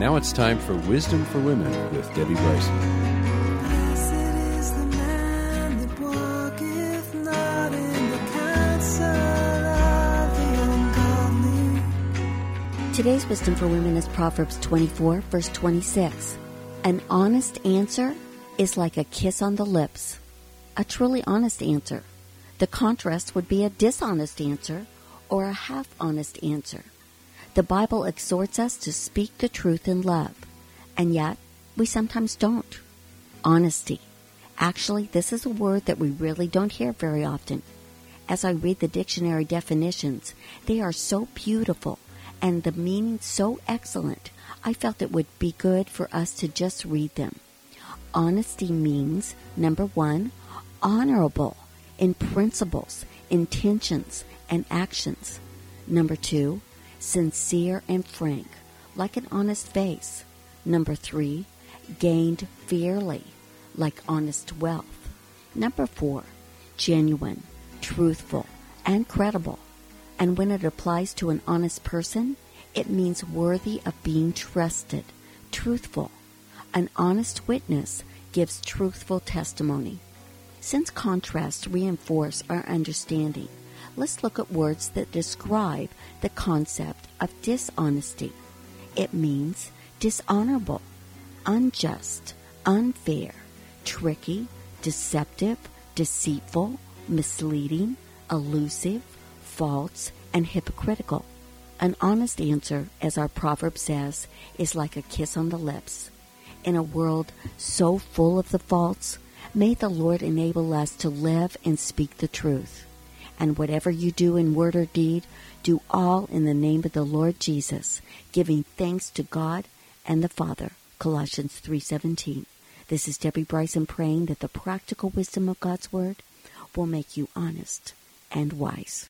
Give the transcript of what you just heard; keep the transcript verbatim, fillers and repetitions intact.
Now it's time for Wisdom for Women with Debbie Bryson. Blessed is the man that walketh not in the counsel of the ungodly. Today's Wisdom for Women is Proverbs twenty-four, verse twenty-six. An honest answer is like a kiss on the lips. A truly honest answer. The contrast would be a dishonest answer or a half-honest answer. The Bible exhorts us to speak the truth in love, and yet we sometimes don't. Honesty. Actually, this is a word that we really don't hear very often. As I read the dictionary definitions, they are so beautiful and the meaning so excellent, I felt it would be good for us to just read them. Honesty means, number one, honorable in principles, intentions, and actions. Number two, sincere and frank, like an honest face. Number three, gained fairly, like honest wealth. Number four, genuine, truthful, and credible. And when it applies to an honest person, it means worthy of being trusted, truthful. An honest witness gives truthful testimony. Since contrasts reinforce our understanding, let's look at words that describe the concept of dishonesty. It means dishonorable, unjust, unfair, tricky, deceptive, deceitful, misleading, elusive, false, and hypocritical. An honest answer, as our proverb says, is like a kiss on the lips. In a world so full of the false, may the Lord enable us to live and speak the truth. And whatever you do in word or deed, do all in the name of the Lord Jesus, giving thanks to God and the Father. Colossians three seventeen. This is Debbie Bryson praying that the practical wisdom of God's Word will make you honest and wise.